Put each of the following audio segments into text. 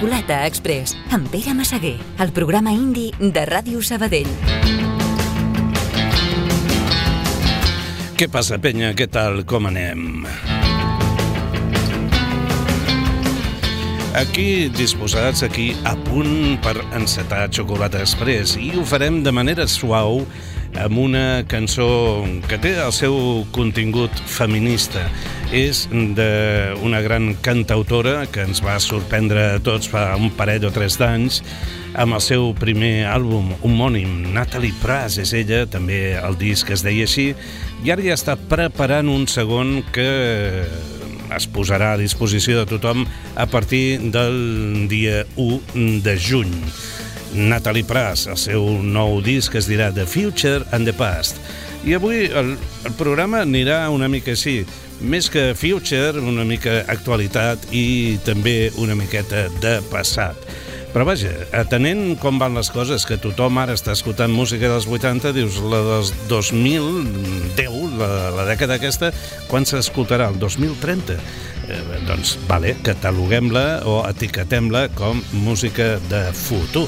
Xocolata Express, amb Pere Massaguer, el programa indi de Ràdio Sabadell. Què passa, penya? Què tal? Com anem? Aquí disposats, aquí a punt per encetar Xocolata Express, i ho farem de manera suau amb una cançó que té el seu contingut feminista. És d'una gran cantautora que ens va sorprendre a tots fa un parell o 3 d'anys amb el seu primer àlbum homònim. Natalie Prass és ella, també el disc es deia així, i ara ja està preparant un segon que es posarà a disposició de tothom a partir del dia 1 de juny. Natalie Prass, el seu nou disc es dirà The Future and the Past. I avui el programa anirà una mica així, més que future, una mica actualitat i també una miqueta de passat. Però vaja, atenent com van les coses, que tothom ara està escoltant música dels 80, dius, la dels 2010, la dècada aquesta, quan s'escoltarà? El 2030? Doncs, vale, cataloguem-la o etiquetem-la com música de futur.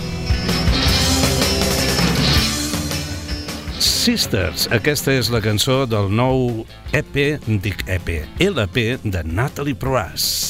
Sisters, aquesta és la cançó del nou LP de Natalie Prass.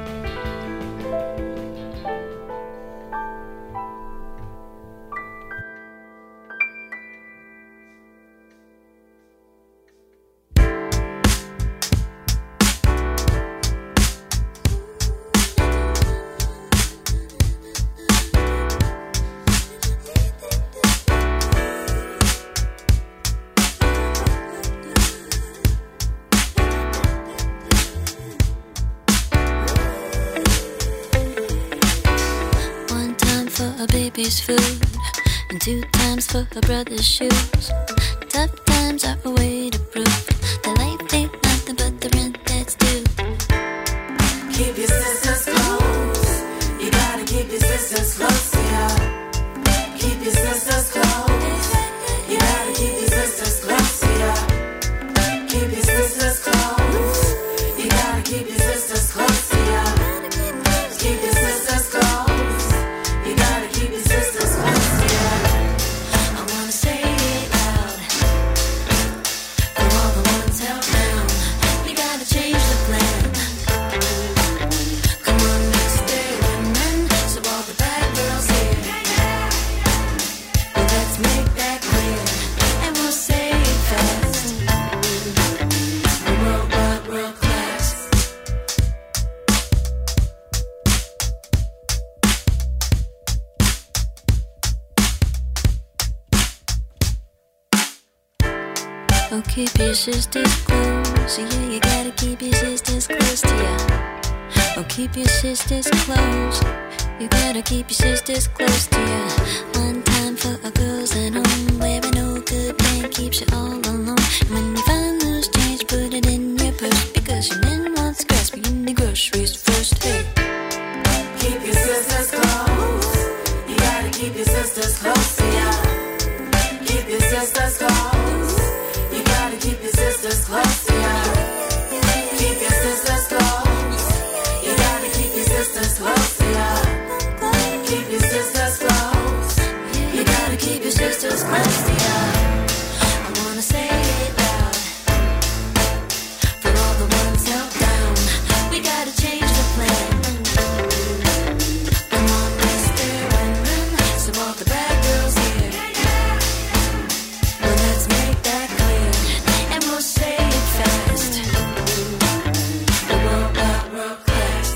Food and 2 times for her brother's shoes. Tough times are a way to prove that life ain't nothing but the rent that's due. Keep your sisters close. You gotta keep your sisters close to you. Keep your sisters close. You gotta keep your sisters close to you. Keep your sisters close. You gotta keep your sisters close to you. Keep your sisters close. Oh, keep your sisters close. Yeah, you gotta keep your sisters close to you. Oh, keep your sisters close. You gotta keep your sisters close to you. One time for our girls at home, where no good man keeps you all alone. When you find loose change, put it in your purse, because your man wants grasping the groceries first. Hey, keep your sisters close. You gotta keep your sisters close to you. Keep your sisters close. Keep your sisters close to you. Keep your sisters close. You gotta keep your sisters close to you. Keep your sisters close. You gotta keep your sisters close to you. I wanna say it loud for all the ones held down. We gotta change the plan. Come on, let's stare and run. So all the bad girls here. Well, let's make that clear. Say it fast. The world got world class.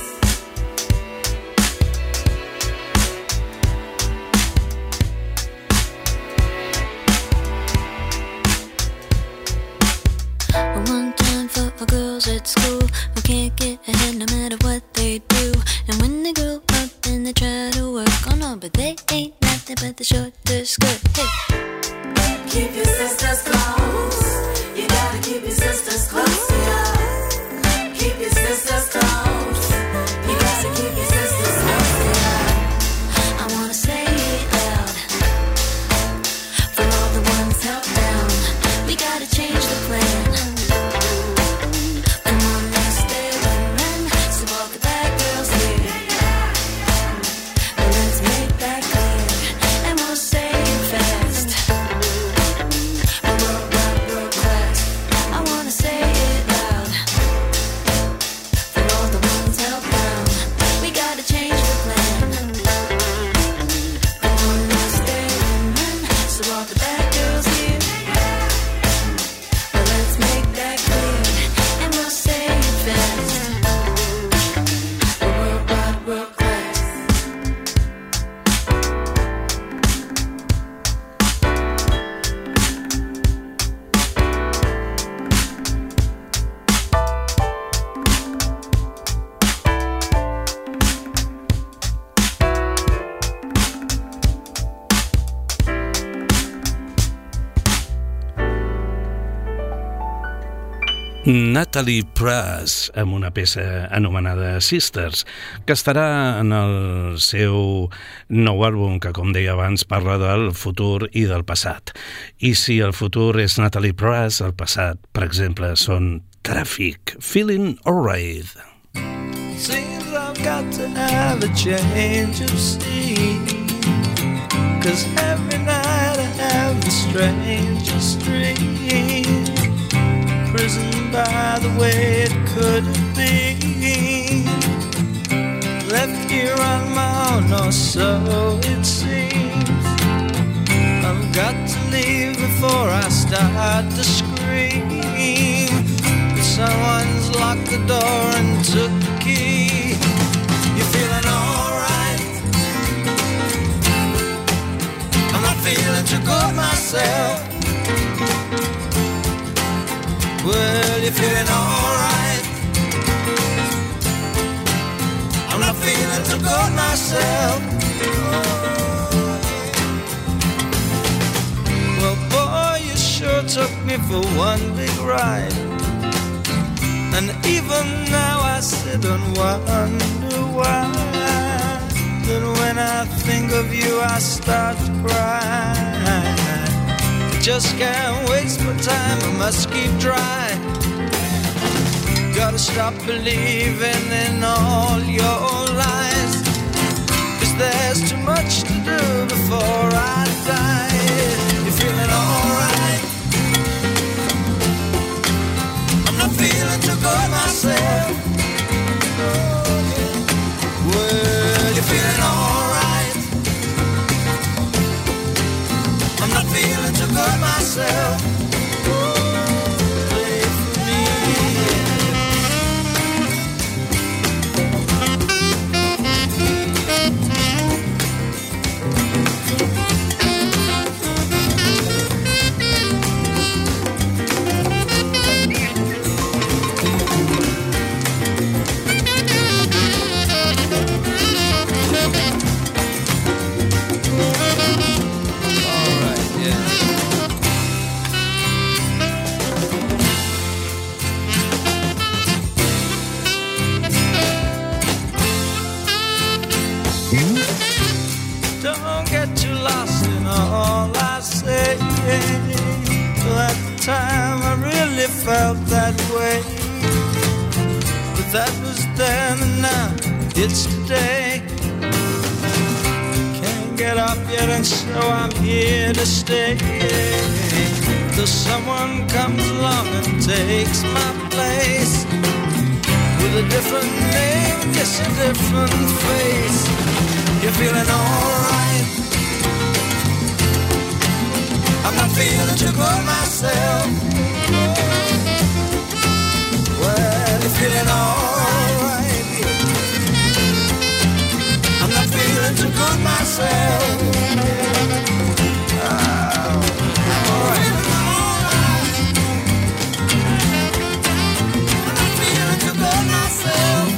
One time for our girls at school who can't get ahead no matter what they do. And when they grow up and they try to work, oh no, but they ain't nothing but the shorter skirt. Hey, keep your sisters close. You gotta keep your sisters close to you. Keep your sisters close. You gotta keep your sisters close to you. I wanna say it loud for all the ones held down. We gotta change the plan. Come on, let's stay and run. So all the bad girls here. Natalie Prass amb una peça anomenada Sisters, que estarà en el seu nou àlbum que, com deia abans, parla del futur i del passat. I si el futur és Natalie Prass, el passat, per exemple, són Traffic, Feeling Alright. Seems I've got to have a change of scene, 'cause every night I have the strangest dream. Prison by the way it could have been, left here on my own, or so it seems. I've got to leave before I start to scream. Someone's locked the door and took the key. You're feeling alright? I'm not feeling too good myself. Well, you're feeling alright? I'm not feeling too good myself. Well, boy, you sure took me for one big ride. And even now I sit and wonder why. Then when I think of you I start to cry. Just can't waste my time, I must keep trying. Gotta stop believing in all your lies, 'cause there's too much to do before I die. You're feeling alright? I'm not feeling too good myself. Well, you're feeling alright? I'm not feeling too good myself. Play for me. Don't get too lost in all I say. At the time I really felt that way, but that was then and now it's today. Can't get up yet and so I'm here to stay, till someone comes along and takes my place, with a different name, just a different face. You're feeling alright? I'm not feeling too good myself. Well, you're feeling alright? I'm not feeling too good myself. Alright. I'm not feeling too good myself.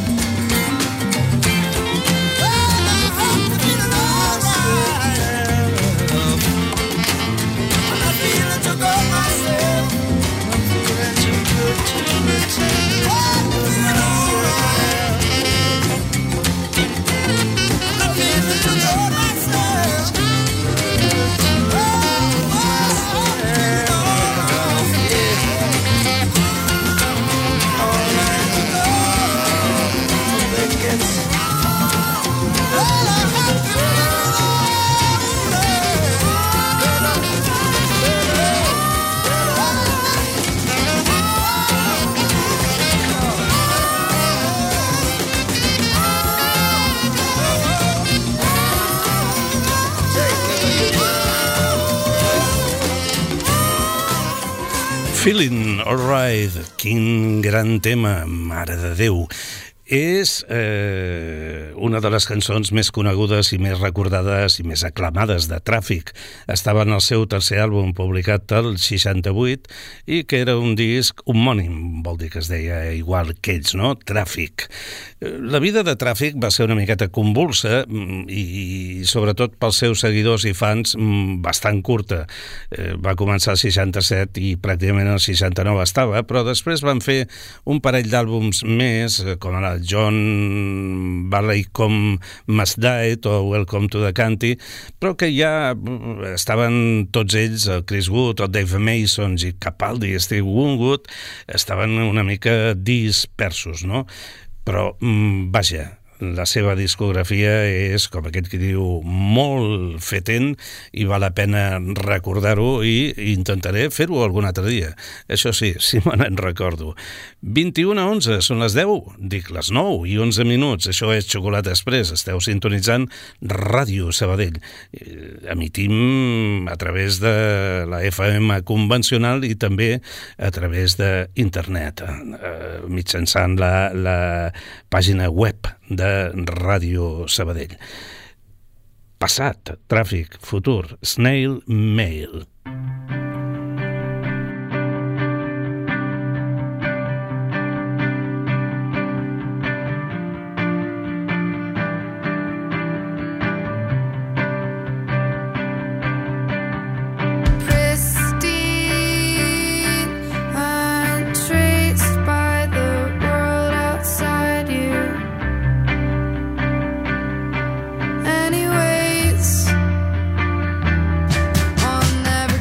Feeling Alright, quin gran tema, mare de Déu. És una de les cançons més conegudes i més recordades i més aclamades de Tràfic. Estava en el seu tercer àlbum publicat el 68 i que era un disc homònim, vol dir que es deia igual que ells, no? Tràfic. La vida de Tràfic va ser una miqueta convulsa i sobretot pels seus seguidors i fans bastant curta. Va començar al 67 i pràcticament al 69 estava, però després van fer un parell d'àlbums més, com ara John Barleycorn Must Die o Welcome to the Country, però que ja estaven tots ells, el Chris Wood, el Dave Mason, Jim Capaldi, Steve Winwood, estaven una mica dispersos, no? Però, vaja, la seva discografia és, com aquest que diu, molt fetent i val la pena recordar-ho i intentaré fer-ho algun altre dia. Això sí, si me n'en recordo. 21:11, són les 10, dic les 9 i 11 minuts. Això és Xocolata Express. Esteu sintonitzant Ràdio Sabadell. Emitim a través de la FM convencional i també a través d'internet, mitjançant la pàgina web de Ràdio Sabadell. Passat, Tràfic, futur, Snail Mail. Never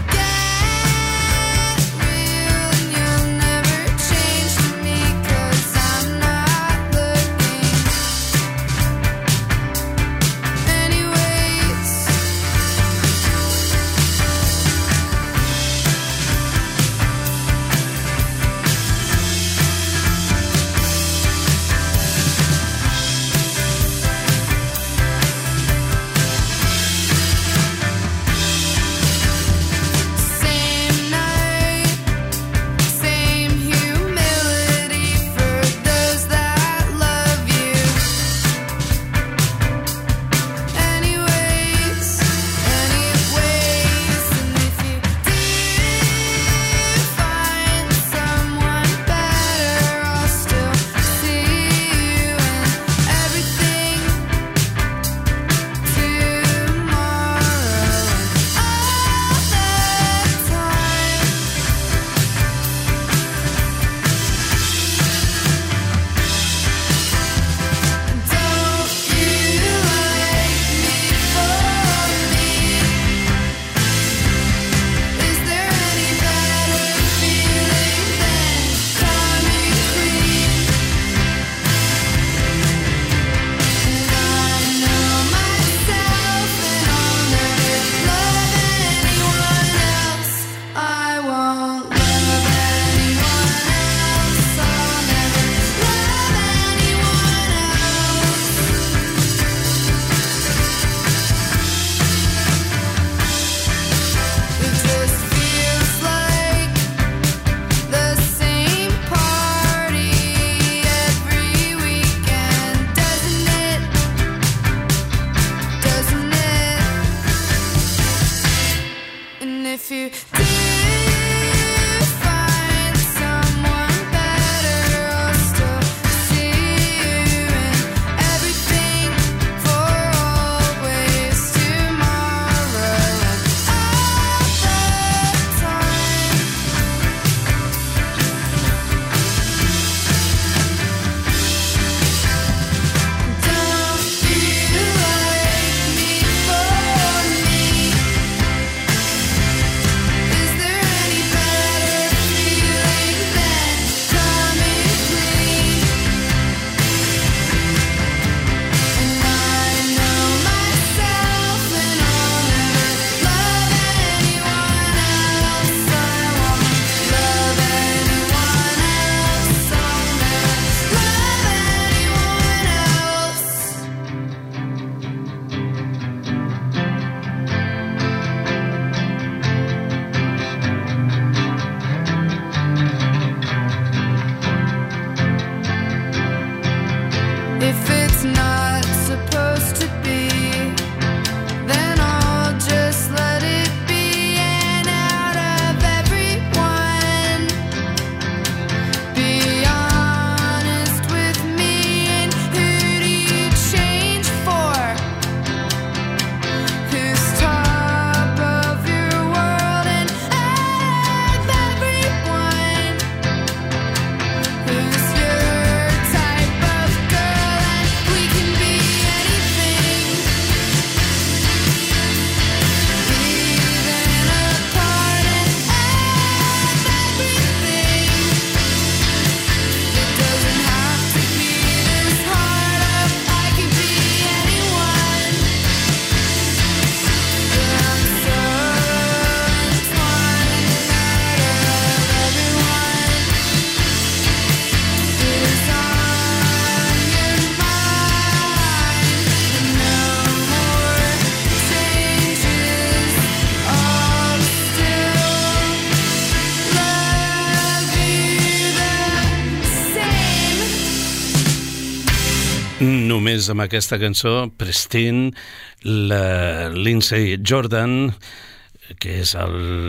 només amb aquesta cançó, Pristine, la Lindsay Jordan, que és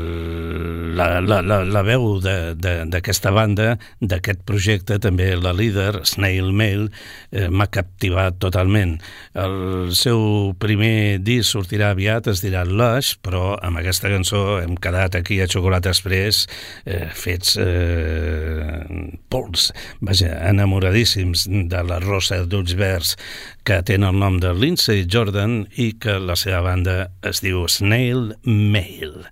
la veu d'aquesta banda, d'aquest projecte, també la líder, Snail Mail, m'ha captivat totalment. El seu primer disc sortirà aviat, es dirà Lush, però amb aquesta cançó hem quedat aquí a Xocolata Express fets pols, vaja, enamoradíssims de la rosa d'ulls verds, que té el nom de Lindsay Jordan i que la seva banda es diu Snail Mail.